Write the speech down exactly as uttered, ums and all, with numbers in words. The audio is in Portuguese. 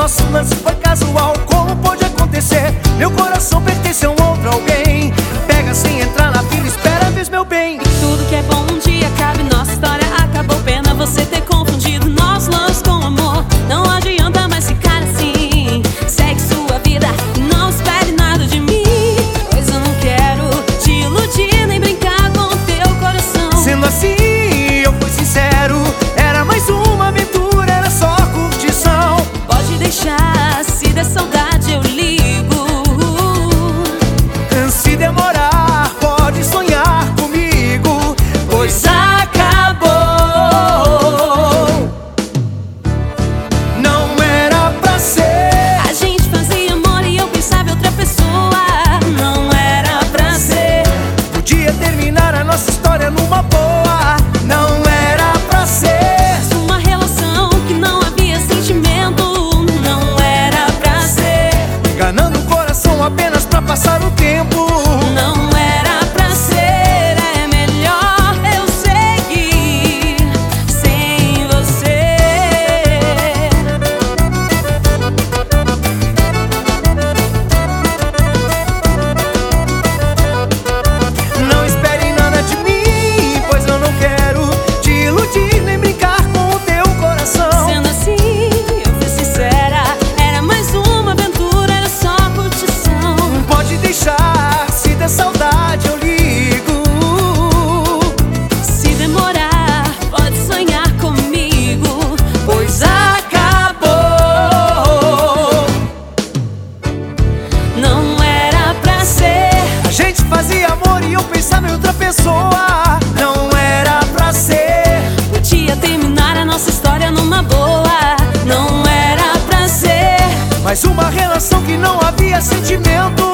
Nosso lance foi casual, como pode acontecer? Meu coração pertence a um outro alguém. Pega sem entrar na fila, espera a vez, meu bem. E tudo que é bom um dia acaba e nossa história acabou. Pena você ter confundido nosso lance com amor. Não adianta mais ficar assim. Segue sua vida e não espere nada de mim, pois eu não quero te iludir nem brincar com o teu coração. Sendo assim, eu fui sincero, era mais uma aventura, era só curtição. Pode deixar, se der saudade eu ligo. Se demorar, pode sonhar comigo, pois acabou. Não era pra ser. A gente fazia amor e eu pensava em outra pessoa. Não era pra ser. Podia terminar a nossa história numa boa. Não era pra ser. Uma relação que não havia sentimento. Não era pra ser. Enganando o coração apenas pra passar o tempo. Não era pra ser. É melhor eu seguir sem você. Não espere nada de mim, pois eu não quero te iludir nem brincar com o teu coração. Sendo assim, eu fui sincera, era mais uma aventura, era só curtição. Pode deixar, se der saudade eu ligo. Se demorar, pode sonhar comigo, Pois acabou. não era pra ser. A gente fazia amor e eu pensava em outra pessoa. Não era pra ser. Podia terminar a nossa história numa boa. Não era pra ser. Mas uma relação que não havia sentimento.